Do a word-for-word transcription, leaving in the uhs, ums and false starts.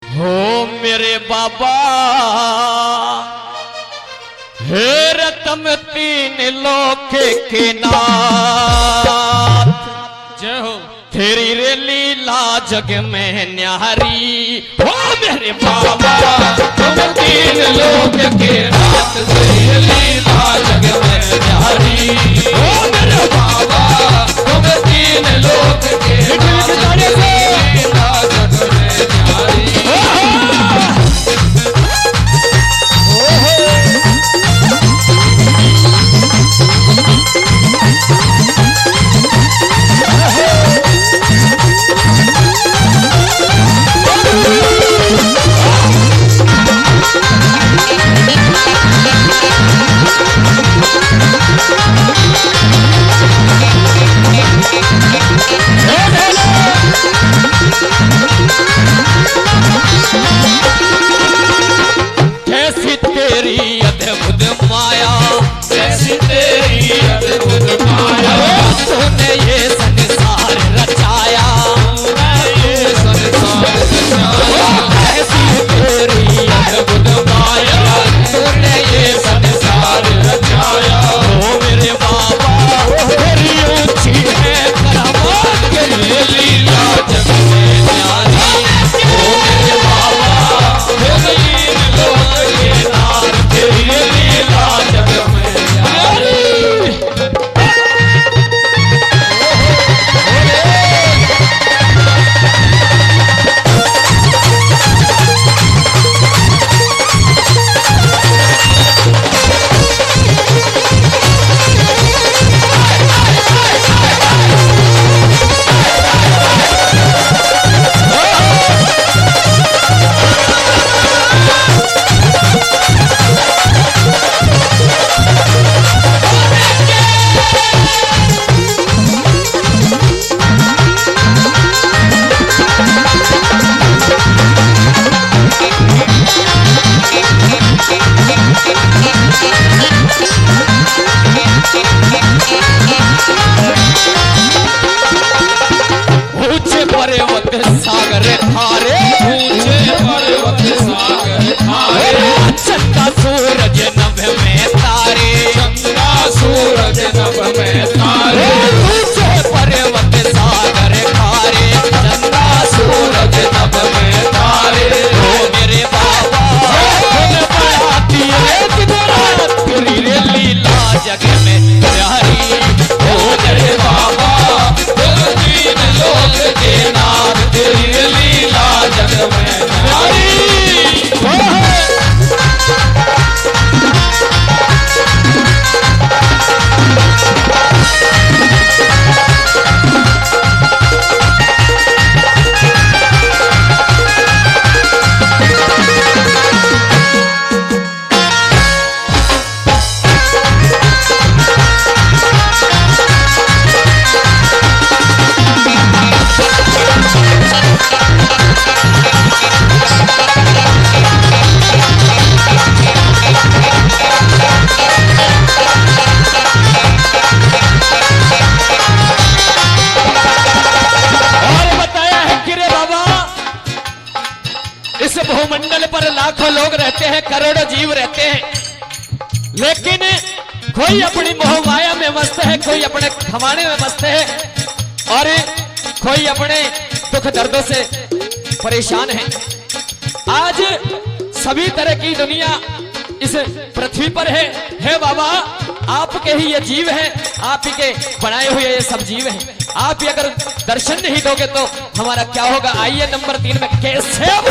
हो मेरे बाबा हे रतम तीन लोक के नाथ जय हो तेरी रे लीला जग में न्यारी हो मेरे बाबा तुम तीन लोक के नाथ तेरी लीला जग में न्यारी हो मेरे बाबा तुम तीन लोक के नाथ तेरी लीला जग में न्यारी कैसी तेरी अद्भुत माया कैसी तेरी अद्भुत माया तूने ये संसार रचाया तूने ये संसार रचाया कैसी तेरी अद्भुत माया तूने ये संसार रचाया ओ मेरे बाबा तेरी ऊंची है करामात तेरी लीला जग में न्यारी ओ मेरे बाबा तेरी तेरी लीला जग में न्यारी पर्वत सागर थारे ऊंचे पर्वत सागर थारे चंदा सूरज नभ में तारे चंदा सूरज नभ में तारे ऊंचे पर्वत सागर थारे चंदा सूरज नभ में तारे ओ मेरे बाबा तुम बढ़ाती है तेरी रे लीला जग में न्यारी ओ मेरे बाबा तुम तीन लोक के नाथ तेरी लीला जग में न्यारी भूमंडल पर लाखों लोग रहते हैं, करोड़ों जीव रहते हैं, लेकिन कोई अपनी मोह माया में मस्त है, कोई अपने खमाने में मस्त है और कोई अपने दुख दर्दों से परेशान है। आज सभी तरह की दुनिया इस पृथ्वी पर है। हे बाबा आपके ही ये जीव हैं, आप ही के बनाए हुए ये सब जीव हैं। आप ही अगर दर्शन नहीं दोगे तो हमारा क्या होगा। आइए नंबर तीन में कैसे